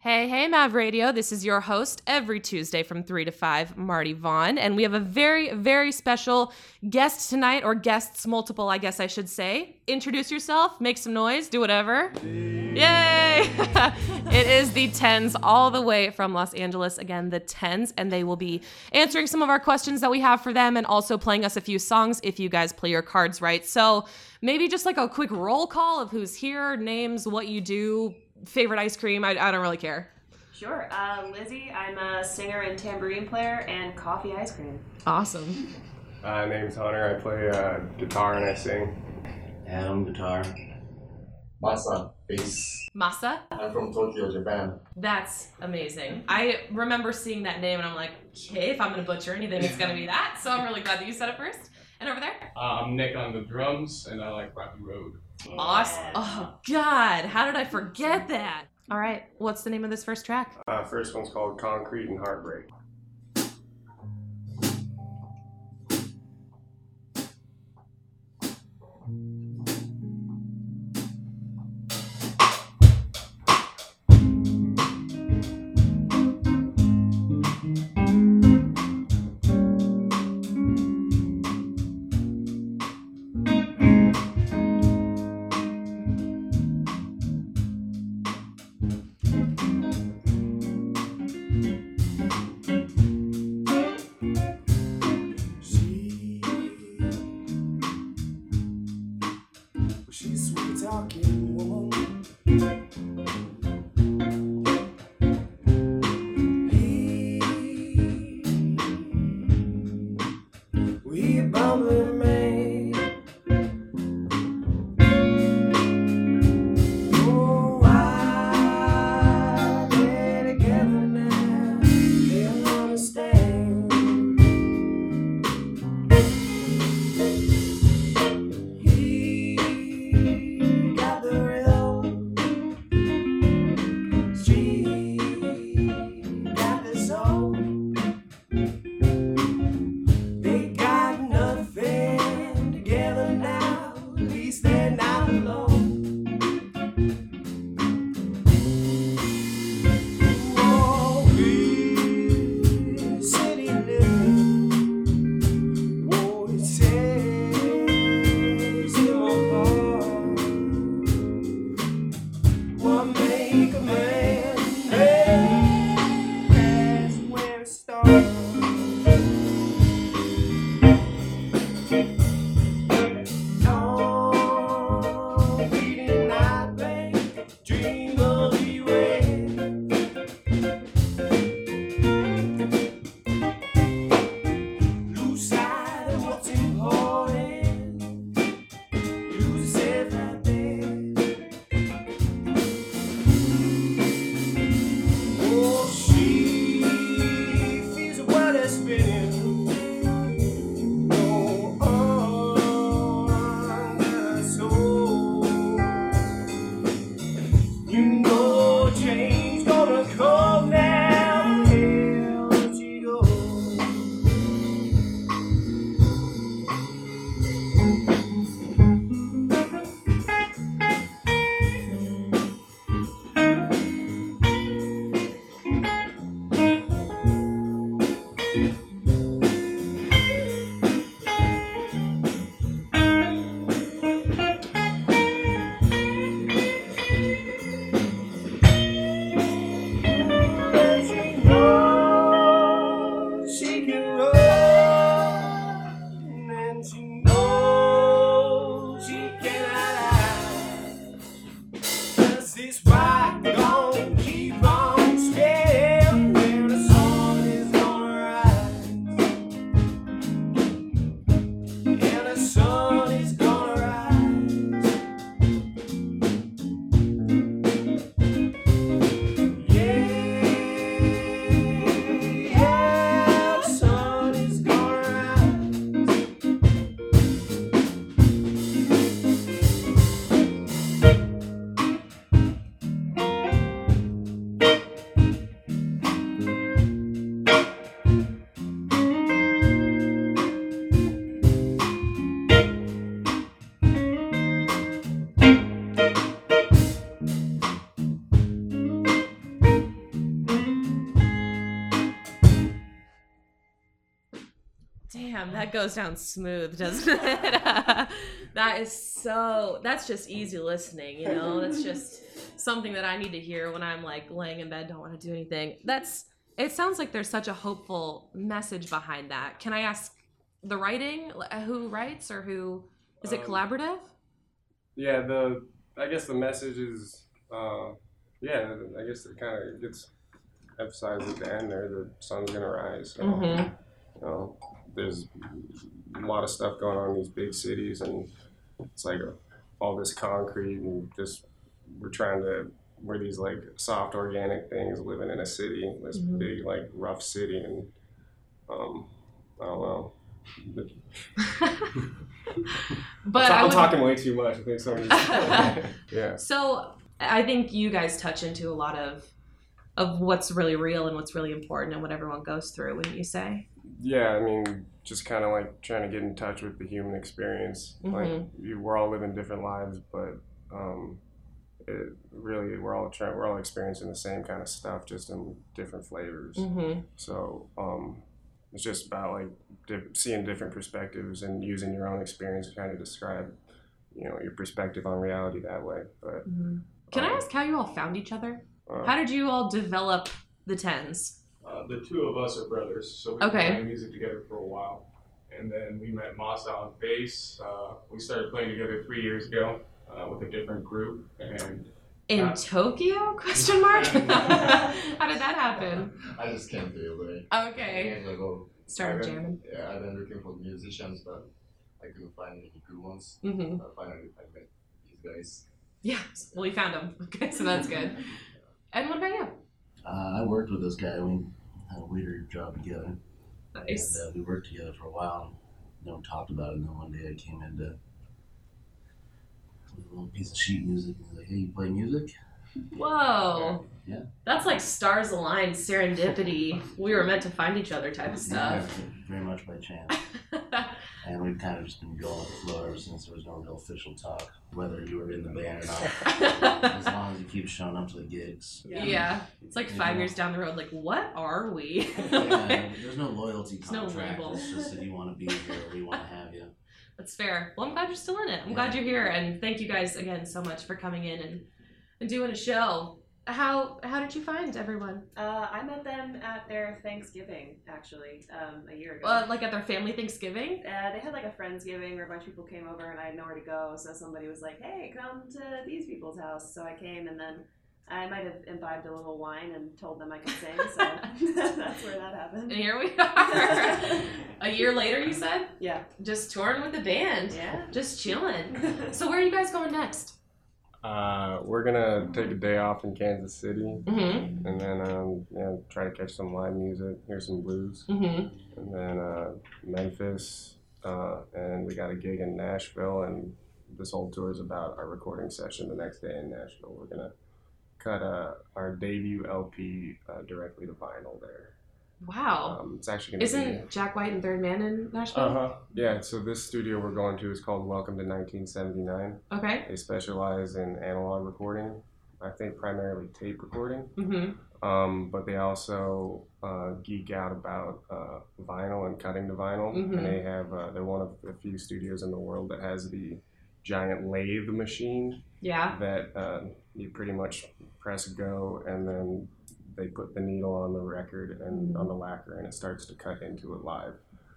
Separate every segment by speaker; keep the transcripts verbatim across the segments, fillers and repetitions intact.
Speaker 1: Hey, hey, Mav Radio. This is your host every Tuesday from three to five, Marty Vaughn. And we have a very, very special guest tonight, or guests multiple, I guess I should say. Introduce yourself, make some noise, do whatever. Yay! It is the Tens, all the way from Los Angeles. Again, the Tens, and they will be answering some of our questions that we have for them and also playing us a few songs if you guys play your cards right. So maybe just like a quick roll call of who's here, names, what you do, favorite ice cream. I, I don't really care.
Speaker 2: Sure. Uh, Lizzie, I'm a singer and tambourine player and coffee ice cream.
Speaker 1: Awesome.
Speaker 3: Uh, name's Hunter. I play uh, guitar and I sing.
Speaker 4: Adam, guitar.
Speaker 5: Masa, bass.
Speaker 1: Masa?
Speaker 5: I'm from Tokyo, Japan.
Speaker 1: That's amazing. I remember seeing that name and I'm like, okay, if I'm going to butcher anything, it's going to be that. So I'm really glad that you said it first. And over there?
Speaker 3: Uh, I'm Nick on the drums, and I like Rocky Road.
Speaker 1: Awesome. Oh, God. How did I forget that? All right. What's the name of this first track?
Speaker 3: Uh, first one's called Concrete and Heartbreak.
Speaker 1: Damn, that goes down smooth, doesn't it? That is so, that's just easy listening, you know? That's just something that I need to hear when I'm like laying in bed, don't want to do anything. That's, it sounds like there's such a hopeful message behind that. Can I ask the writing, who writes or who, is it
Speaker 3: Um,
Speaker 1: collaborative?
Speaker 3: Yeah, the I guess the message is, uh, yeah, I guess it kind of gets emphasized at the end there. The sun's gonna rise. So,
Speaker 1: Mm-hmm.
Speaker 3: you know, there's a lot of stuff going on in these big cities, and it's like all this concrete and just we're trying to we're these like soft organic things living in a city, this
Speaker 1: Mhm.
Speaker 3: big like rough city, and um, I don't know.
Speaker 1: But
Speaker 3: I'm
Speaker 1: I would,
Speaker 3: talking way too much. I think somebody's yeah.
Speaker 1: So I think you guys touch into a lot of of what's really real and what's really important and what everyone goes through, wouldn't you say?
Speaker 3: Yeah, I mean, just kind of like trying to get in touch with the human experience. Like,
Speaker 1: Mhm.
Speaker 3: you, we're all living different lives, but um, it really, we're all trying, we're all experiencing the same kind of stuff, just in different flavors.
Speaker 1: Mm-hmm.
Speaker 3: So um, it's just about like di- seeing different perspectives and using your own experience to kind of describe, you know, your perspective on reality that way. But
Speaker 1: Mm-hmm. Can I
Speaker 3: um,
Speaker 1: ask how you all found each other?
Speaker 3: uh,
Speaker 1: How did you all develop the tens?
Speaker 6: Uh, the two of us are brothers, so we've
Speaker 1: Okay.
Speaker 6: been playing music together for a while. And then we met Masa on bass. Uh, we started playing together three years ago uh, with a different group. And
Speaker 1: In
Speaker 6: Uh,
Speaker 1: Tokyo? Question mark. How did that happen?
Speaker 5: I just came to L A.
Speaker 1: Okay.
Speaker 5: Years ago.
Speaker 1: Started
Speaker 5: I've been-
Speaker 1: jamming.
Speaker 5: Yeah, I've been looking for musicians, but I couldn't find any good ones.
Speaker 1: Mm-hmm.
Speaker 5: Uh, finally, I met these guys.
Speaker 1: Yeah. Well, you found them. Okay, so that's good. And what about you?
Speaker 4: Uh, I worked with this guy. We had a waiter job together.
Speaker 1: Nice.
Speaker 4: And uh, we worked together for a while. No one talked about it. And then one day I came into with a little piece of sheet music. And he's like, "Hey, you play music?"
Speaker 1: Whoa.
Speaker 4: Yeah.
Speaker 1: That's like stars aligned, serendipity. We were meant to find each other type of
Speaker 4: Yeah,
Speaker 1: stuff.
Speaker 4: very much by chance. And we've kind of just been going with the flow ever since. There was no real official talk, whether you were in the band or not. As long as you keep showing up to the gigs.
Speaker 1: Yeah. It's like five
Speaker 4: Yeah.
Speaker 1: years down the road, like, what are we?
Speaker 4: Yeah, there's no loyalty
Speaker 1: There's no
Speaker 4: contract.
Speaker 1: label.
Speaker 4: It's just if you want to be here, we want to have you.
Speaker 1: That's fair. Well, I'm glad you're still in it. I'm glad you're here. And thank you guys again so much for coming in and, and doing a show. How how did you find everyone?
Speaker 2: Uh, I met them at their Thanksgiving, actually, um, a year ago.
Speaker 1: Uh, like at their family Thanksgiving?
Speaker 2: Uh, they had like a Friendsgiving where a bunch of people came over and I had nowhere to go, so somebody was like, hey, come to these people's house. So I came, and then I might have imbibed a little wine and told them I could sing, so that's where that happened.
Speaker 1: And here we are. A year later, you said?
Speaker 2: Yeah.
Speaker 1: Just touring with the band.
Speaker 2: Yeah.
Speaker 1: Just chilling. So where are you guys going next?
Speaker 3: Uh, we're gonna take a day off in Kansas City,
Speaker 1: Mm-hmm.
Speaker 3: and then um, yeah, try to catch some live music, hear some blues,
Speaker 1: Mm-hmm.
Speaker 3: and then uh, Memphis, uh, and we got a gig in Nashville, and this whole tour is about our recording session the next day in Nashville. We're gonna cut uh, our debut L P uh, directly to vinyl there.
Speaker 1: Wow.
Speaker 3: Um, it's actually gonna
Speaker 1: Isn't Jack White and Third Man in
Speaker 3: be.
Speaker 1: Nashville?
Speaker 3: Uh huh. Yeah. So this studio we're going to is called Welcome to nineteen seventy-nine.
Speaker 1: Okay.
Speaker 3: They specialize in analog recording. I think primarily tape recording.
Speaker 1: Mm-hmm.
Speaker 3: Um, but they also uh, geek out about uh, vinyl and cutting the vinyl.
Speaker 1: Mhm.
Speaker 3: And they have uh, they're one of the few studios in the world that has the giant lathe machine
Speaker 1: Yeah.
Speaker 3: that uh, you pretty much press go, and then they put the needle on the record and
Speaker 1: Mhm.
Speaker 3: on the lacquer, and it starts to cut into it live.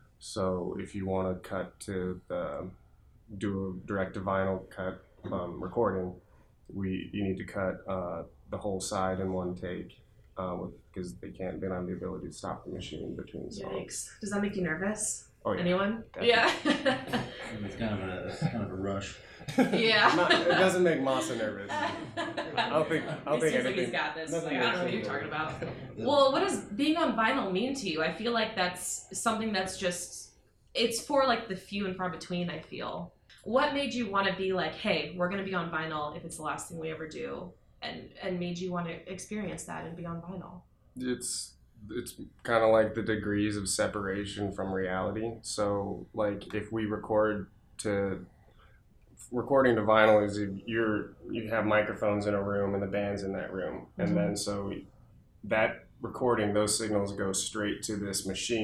Speaker 3: So if you want to cut to the do a direct to vinyl cut um, recording, we you need to cut uh, the whole side in one take because uh, they can't they don't have the ability to stop the machine between songs.
Speaker 1: Yikes. Does that make you nervous?
Speaker 3: Oh yeah.
Speaker 1: Anyone?
Speaker 3: Definitely.
Speaker 1: Yeah.
Speaker 4: It's kind of a it's kind of a rush.
Speaker 1: Yeah.
Speaker 3: Not- it doesn't make Masa nervous. I don't think I don't
Speaker 1: He
Speaker 3: think
Speaker 1: seems like he's
Speaker 3: anything.
Speaker 1: got this.
Speaker 3: nothing
Speaker 1: Like, I don't know what
Speaker 3: makes
Speaker 1: you're
Speaker 3: him
Speaker 1: talking about.
Speaker 4: Yeah.
Speaker 1: Well, what does being on vinyl mean to you? I feel like that's something that's just, it's for like the few and far between, I feel. What made you want to be like, hey, we're going to be on vinyl if it's the last thing we ever do? And, and made you want to experience that and be on vinyl?
Speaker 3: It's it's kind of like the degrees of separation from reality. So like if we record to recording to vinyl is if you're you have microphones in a room and the band's in that room, and
Speaker 1: Mhm.
Speaker 3: then so that recording, those signals go straight to this machine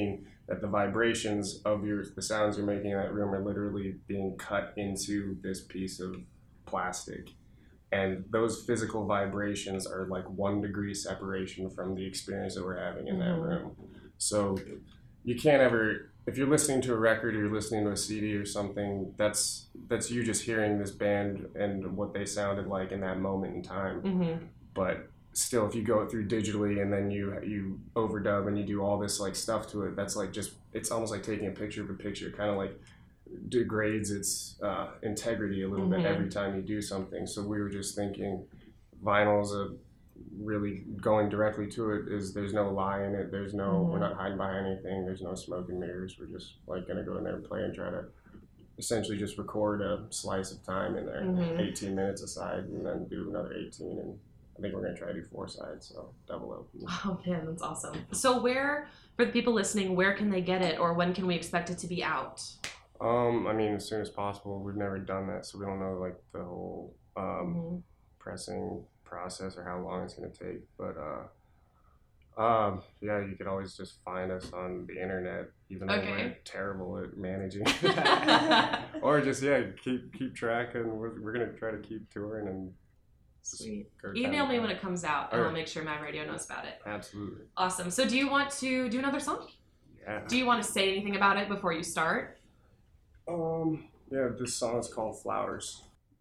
Speaker 3: that the vibrations of your the sounds you're making in that room are literally being cut into this piece of plastic. And those physical vibrations are like one degree separation from the experience that we're having in that room. So you can't ever, if you're listening to a record or you're listening to a C D or something, that's that's you just hearing this band and what they sounded like in that moment in time.
Speaker 1: Mm-hmm.
Speaker 3: But still, if you go through digitally and then you you overdub and you do all this like stuff to it, that's like just, it's almost like taking a picture of a picture. It kind of like degrades its uh, integrity a little
Speaker 1: Mm-hmm.
Speaker 3: bit every time you do something. So we were just thinking vinyl's a really going directly to it is there's no lie in it. There's no,
Speaker 1: Mm-hmm.
Speaker 3: we're not hiding behind anything. There's no smoke and mirrors. We're just like going to go in there and play and try to essentially just record a slice of time in there,
Speaker 1: Mhm.
Speaker 3: eighteen minutes aside, and then do another eighteen. And I think we're going to try to do four sides, so double O P.
Speaker 1: Oh man, that's awesome. So where, for the people listening, where can they get it, or when can we expect it to be out?
Speaker 3: Um, I mean, as soon as possible. We've never done that, so we don't know like the whole um,
Speaker 1: Mhm.
Speaker 3: pressing process or how long it's going to take. But uh, um, yeah, you could always just find us on the internet, even though
Speaker 1: Okay.
Speaker 3: we're terrible at managing. Or just yeah, keep keep track, and we're, we're gonna try to keep touring and. just
Speaker 1: Sweet.
Speaker 3: go
Speaker 1: Email
Speaker 3: time
Speaker 1: me
Speaker 3: to
Speaker 1: when
Speaker 3: time.
Speaker 1: it comes out, and
Speaker 3: All
Speaker 1: I'll
Speaker 3: right.
Speaker 1: make sure Mad Radio knows about it.
Speaker 3: Absolutely.
Speaker 1: Awesome. So do you want to do another song?
Speaker 3: Yeah.
Speaker 1: Do you want to say anything about it before you start?
Speaker 3: Um. Yeah. This song is called Flowers.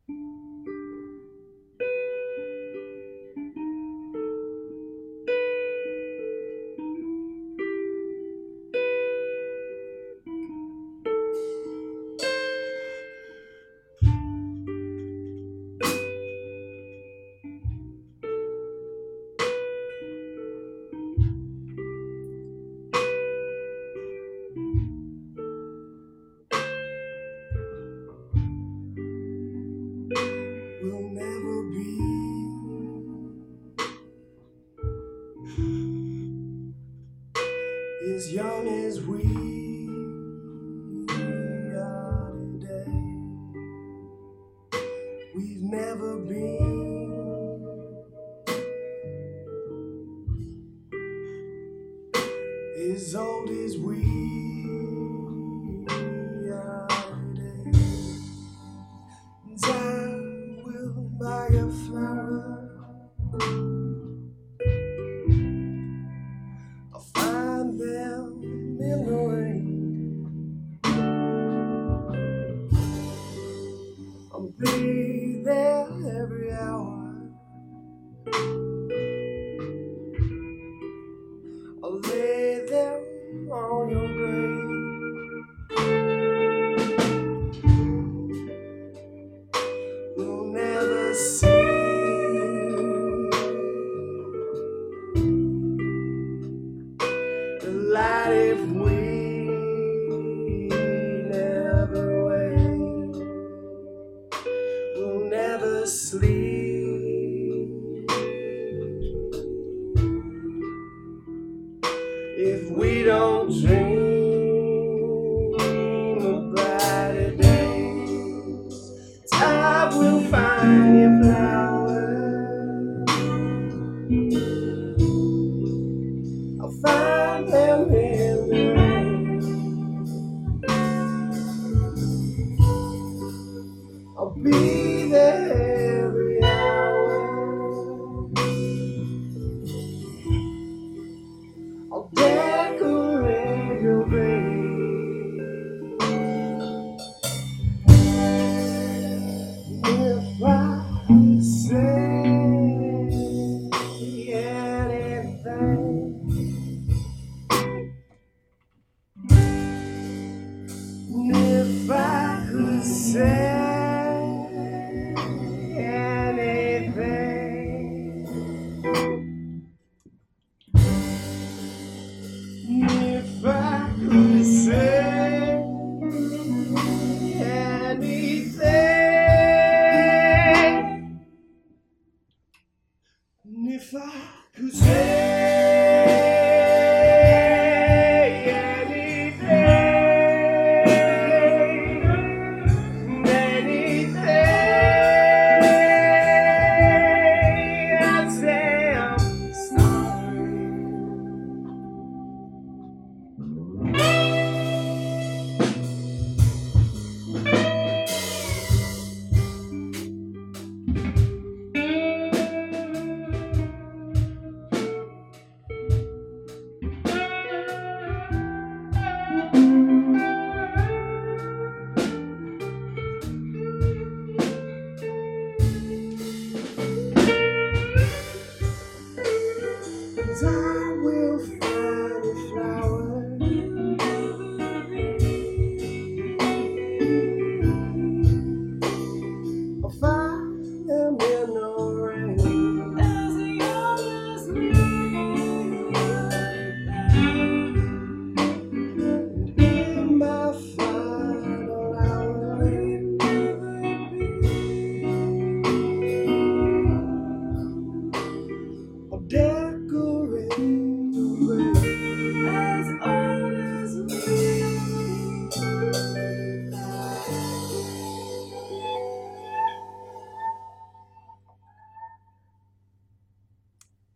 Speaker 3: We'll never be as young as we are today. We've never been as old as we are today. Time will buy a flower. I'll find them in the rain. I'll be there every hour. I'll lay them on your grave. We'll never see the light if we never wake. We'll never sleep if we don't dream of brighter days. Time will find your flowers. I'll find them in the rain. I'll be there every hour. I'll decorate your grave. If I say anything, if I could say anything, if I could say anything, if I could say anything, anything, I'd say I'm sorry.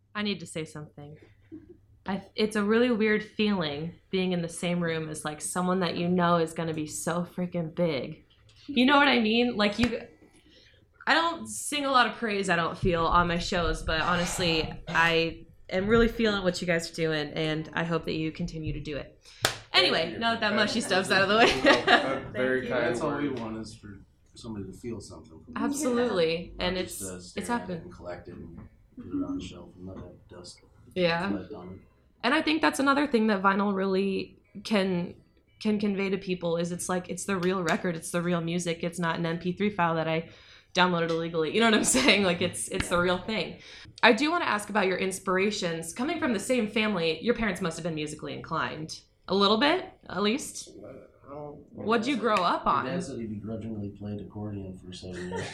Speaker 1: I need to say something. I, it's a really weird feeling being in the same room as like someone that you know is going to be so freaking big. You know what I mean? Like you, I don't sing a lot of praise, I don't feel, on my shows, but honestly, I am really feeling what you guys are doing, and I hope that you continue to do it. Anyway, now that that mushy stuff's out of the way.
Speaker 3: Very
Speaker 2: you.
Speaker 3: kind
Speaker 4: That's all we
Speaker 3: word.
Speaker 4: want is for somebody to feel something. From
Speaker 1: Absolutely,
Speaker 4: Not
Speaker 1: and
Speaker 4: just,
Speaker 1: it's
Speaker 4: uh, stare
Speaker 1: it's
Speaker 4: at it
Speaker 1: happened.
Speaker 4: and collect it and put it on the shelf and let that dust
Speaker 1: Yeah.
Speaker 4: collect on it.
Speaker 1: And I think that's another thing that vinyl really can can convey to people is it's like it's the real record, it's the real music. It's not an M P three file that I downloaded illegally. You know what I'm saying? Like it's it's the real thing. I do want to ask about your inspirations. Coming from the same family, your parents must have been musically inclined. A little bit, at least. What'd you grow up
Speaker 4: My
Speaker 1: on?
Speaker 4: dad said he begrudgingly played accordion for seven years.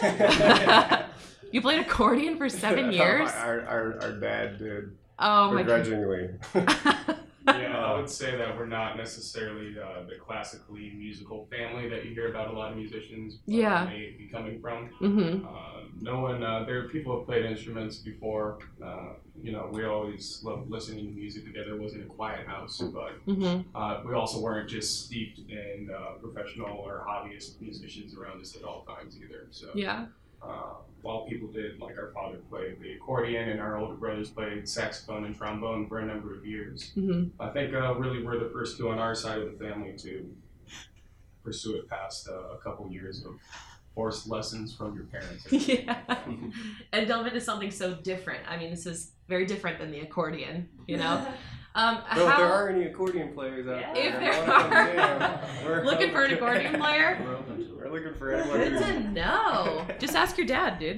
Speaker 1: You played accordion for seven years?
Speaker 3: our, our, our dad did.
Speaker 1: Oh my god.
Speaker 3: Begrudgingly.
Speaker 6: Yeah, I would say that we're not necessarily uh, the classically musical family that you hear about a lot of musicians uh,
Speaker 1: Yeah.
Speaker 6: may be coming from.
Speaker 1: Mm-hmm.
Speaker 6: Uh, no one, uh, there are people who have played instruments before. Uh, you know, we always loved listening to music together. It wasn't a quiet house, but
Speaker 1: Mm-hmm.
Speaker 6: uh, we also weren't just steeped in uh, professional or hobbyist musicians around us at all times either. So,
Speaker 1: Yeah.
Speaker 6: uh, while people did, like our father played the accordion and our older brothers played saxophone and trombone for a number of years.
Speaker 1: Mm-hmm.
Speaker 6: I think uh, really we're the first two on our side of the family to pursue it past uh, a couple years of forced lessons from your parents.
Speaker 1: Yeah. And delve into something so different. I mean, this is very different than the accordion, you know? Um,
Speaker 3: Well, if
Speaker 1: how,
Speaker 3: there are any accordion players out
Speaker 2: Yeah.
Speaker 3: there,
Speaker 1: If there
Speaker 3: I wanna come
Speaker 1: are.
Speaker 3: jam. We're
Speaker 1: looking for an
Speaker 3: open.
Speaker 1: accordion player?
Speaker 4: We're open to it.
Speaker 3: We're looking for anyone
Speaker 1: Good
Speaker 3: who's
Speaker 1: to know. Just ask your dad, dude.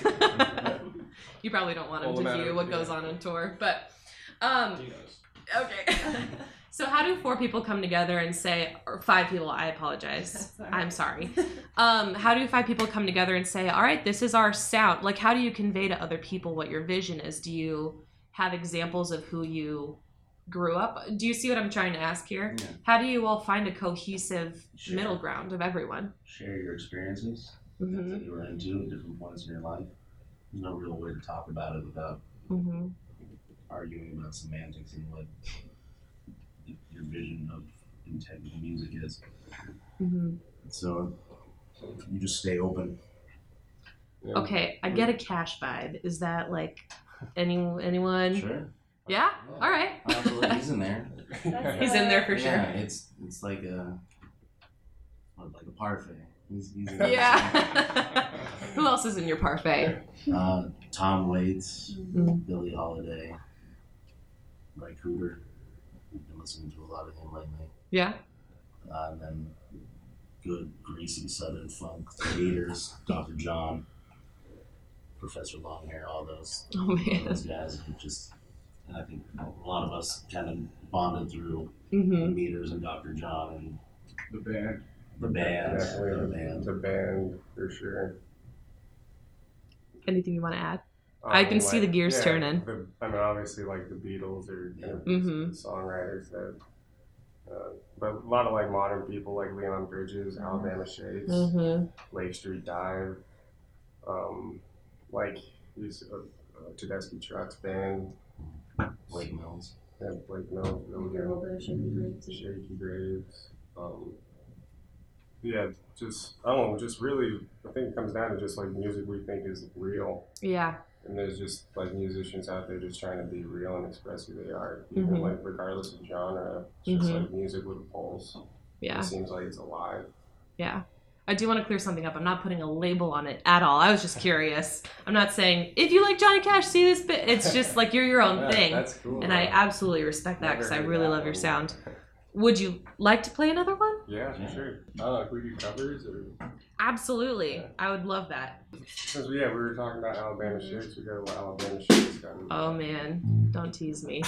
Speaker 1: You probably don't want him
Speaker 3: Pull him
Speaker 1: to
Speaker 3: out
Speaker 1: view
Speaker 3: of-
Speaker 1: what goes
Speaker 3: yeah.
Speaker 1: on on tour, but um,
Speaker 6: He knows.
Speaker 1: okay. So how do four people come together and say, or five people, I apologize.
Speaker 2: That's all right.
Speaker 1: I'm sorry. Um, how do five people come together and say, all right, this is our sound? Like, how do you convey to other people what your vision is? Do you have examples of who you grew up? Do you see what I'm trying to ask here?
Speaker 4: Yeah.
Speaker 1: How do you all find a cohesive
Speaker 4: Sure.
Speaker 1: middle ground of everyone?
Speaker 4: Share your experiences
Speaker 1: Mm-hmm.
Speaker 4: that you were into at different points in your life. There's no real way to talk about it without
Speaker 1: Mm-hmm.
Speaker 4: arguing about semantics and what your vision of intent of music is.
Speaker 1: Mm-hmm.
Speaker 4: So you just stay open.
Speaker 3: Yeah.
Speaker 1: Okay, I get a Cash vibe. Is that like any anyone?
Speaker 4: Sure.
Speaker 1: Yeah. All right.
Speaker 4: Absolutely. He's in there.
Speaker 2: That's,
Speaker 1: He's in there for
Speaker 4: Yeah,
Speaker 1: sure.
Speaker 4: it's it's like a what, like a parfait. He's, he's in there.
Speaker 1: Yeah. Who else is in your parfait?
Speaker 4: Uh, Tom Waits,
Speaker 1: Mm.
Speaker 4: Billie Holiday, Mike Cooper. We've been listening to a lot of him lately.
Speaker 1: Yeah.
Speaker 4: Uh, and then good, greasy Southern funk. Gators, Doctor John, Professor Longhair, all those,
Speaker 1: Oh
Speaker 4: all
Speaker 1: man.
Speaker 4: those guys who just, and I think a lot of us kind of bonded through the
Speaker 1: Mm-hmm.
Speaker 4: Meters and Doctor John and
Speaker 6: The band.
Speaker 4: the band.
Speaker 3: Definitely
Speaker 4: The band.
Speaker 3: the band for sure.
Speaker 1: Anything you want to add? I can see the gears
Speaker 3: yeah,
Speaker 1: turning.
Speaker 3: The, I mean, obviously, like the Beatles are kind of
Speaker 1: Mhm.
Speaker 3: songwriters that, uh, but a lot of like modern people like Leon Bridges, Alabama Shakes,
Speaker 1: Mm-hmm.
Speaker 3: Lake Street Dive, um, like these uh, uh, Tedeschi Trucks band,
Speaker 4: Blake Mills.
Speaker 3: and Blake Mills,
Speaker 2: A little bit of shaky graves.
Speaker 3: Shaky Graves. Um, yeah, just I don't know, just really, I think it comes down to just like music we think is real.
Speaker 1: Yeah.
Speaker 3: And there's just like musicians out there just trying to be real and express who they are, even
Speaker 1: Mhm.
Speaker 3: like regardless of genre. It's just
Speaker 1: Mhm.
Speaker 3: like music with a pulse.
Speaker 1: Yeah.
Speaker 3: It seems like it's alive.
Speaker 1: Yeah. I do want to clear something up. I'm not putting a label on it at all. I was just curious. I'm not saying, if you like Johnny Cash, see this bit. It's just like you're your own
Speaker 3: Yeah,
Speaker 1: thing.
Speaker 3: That's cool.
Speaker 1: And I absolutely respect that
Speaker 3: Never
Speaker 1: because I
Speaker 3: heard
Speaker 1: really
Speaker 3: that
Speaker 1: love your
Speaker 3: one.
Speaker 1: sound. Would you like to play another one?
Speaker 3: Yeah, for sure. I don't know if we do covers or
Speaker 1: Absolutely.
Speaker 3: Yeah.
Speaker 1: I would love that.
Speaker 3: because yeah, we were talking about Alabama Shakes. We got a little Alabama Shakes coming.
Speaker 1: Oh man, don't tease me.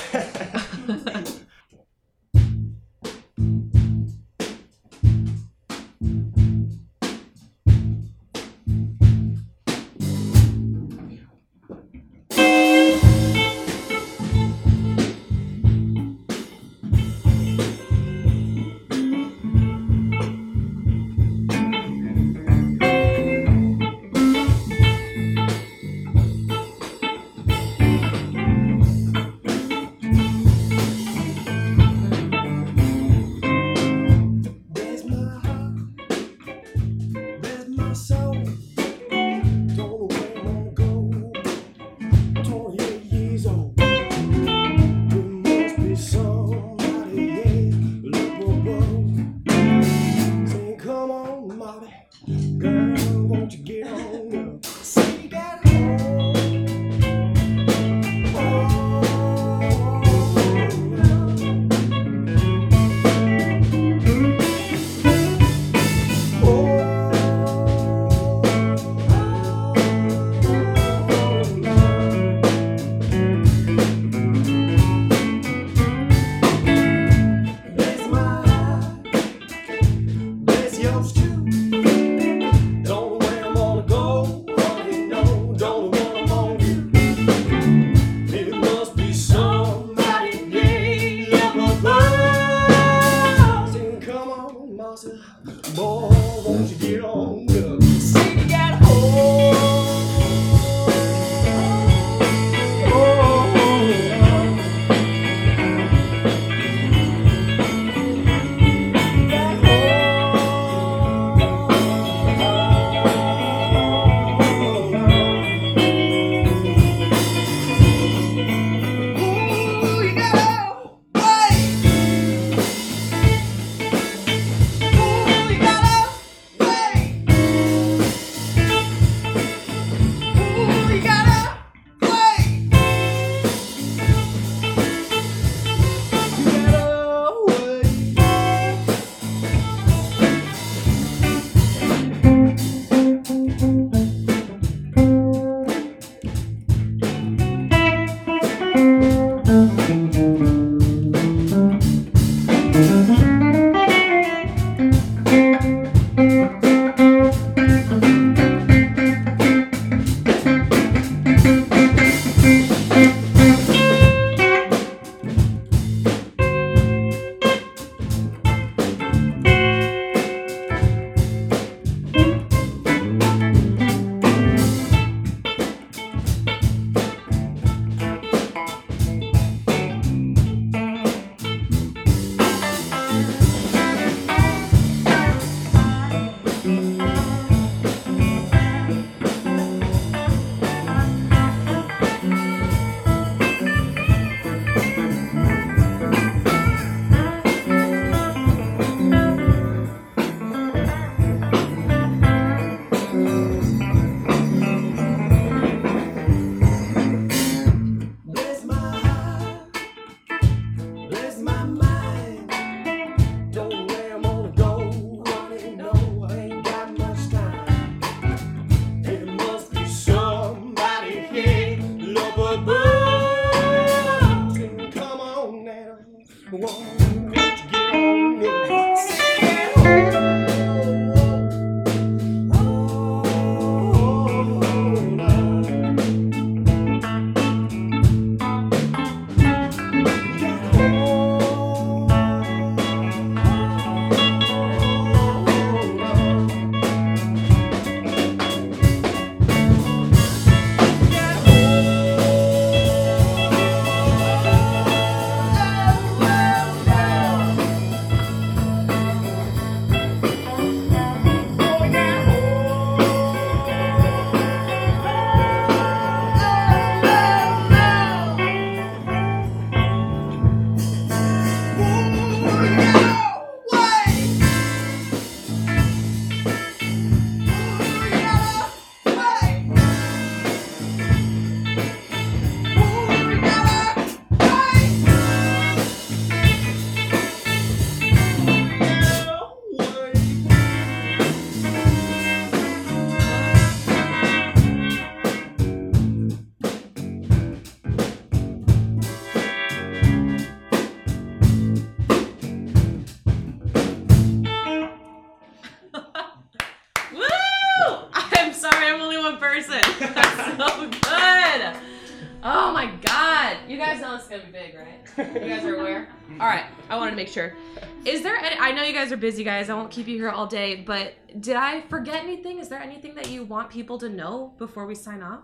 Speaker 1: guys know it's gonna be big, right? You guys are aware? All right, I wanted to make sure. Is there any, I know you guys are busy, guys. I won't keep you here all day, but did I forget anything? Is there anything that you want people to know before we sign off?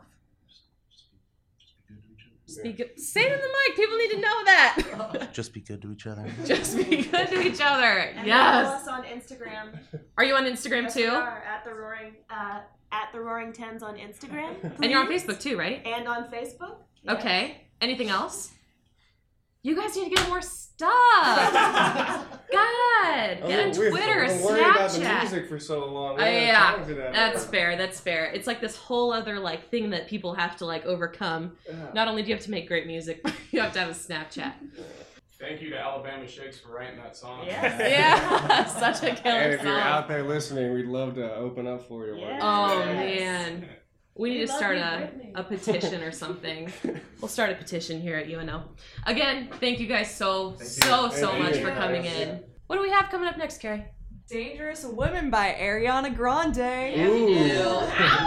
Speaker 1: Just be good. Say it in the mic. People need to know that.
Speaker 4: Just be good to each other.
Speaker 1: Just be good to each other.
Speaker 2: And
Speaker 1: Yes.
Speaker 2: follow us on Instagram.
Speaker 1: Are you on Instagram
Speaker 2: Yes,
Speaker 1: too?
Speaker 2: we are at the Roaring uh, at the Roaring Tens on Instagram.
Speaker 1: And you're on
Speaker 2: please.
Speaker 1: Facebook too, right?
Speaker 2: And on Facebook. Yes.
Speaker 1: Okay. Anything else? You guys need to get more stuff. God, get on Twitter,
Speaker 3: I'm worried about the
Speaker 1: Snapchat.
Speaker 3: music for so long. We
Speaker 1: Uh,
Speaker 3: haven't
Speaker 1: yeah,
Speaker 3: talked to that.
Speaker 1: that's fair. That's fair. It's like this whole other like thing that people have to like overcome.
Speaker 3: Yeah.
Speaker 1: Not only do you have to make great music, but you have to have a Snapchat.
Speaker 6: Thank you to Alabama Shakes for writing that song.
Speaker 2: Yes.
Speaker 1: Yeah, such a killer
Speaker 3: And if
Speaker 1: song.
Speaker 3: you're out there listening, we'd love to open up for you.
Speaker 2: Yes.
Speaker 1: Oh
Speaker 2: Yes.
Speaker 1: man, we need
Speaker 2: We
Speaker 1: to
Speaker 2: love
Speaker 1: start
Speaker 2: you,
Speaker 1: a,
Speaker 2: Brittany.
Speaker 1: a petition or something. We'll start a petition here at U N O. Again, thank you guys so
Speaker 6: Thank you.
Speaker 1: so so
Speaker 3: Thank
Speaker 1: much
Speaker 3: you.
Speaker 1: for coming in. What do we have coming up next, Carrie?
Speaker 7: Dangerous Women by Ariana Grande.
Speaker 1: Yeah, we do.